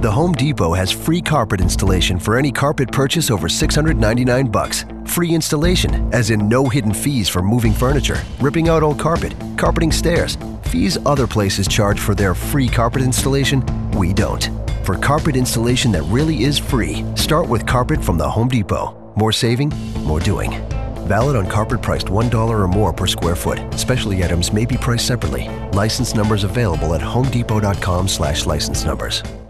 The Home Depot has free carpet installation for any carpet purchase over $699. Free installation, as in no hidden fees for moving furniture, ripping out old carpet, carpeting stairs. Fees other places charge for their free carpet installation, we don't. For carpet installation that really is free, start with carpet from the Home Depot. More saving, more doing. Valid on carpet priced $1 or more per square foot. Specialty items may be priced separately. License numbers available at homedepot.com/license numbers.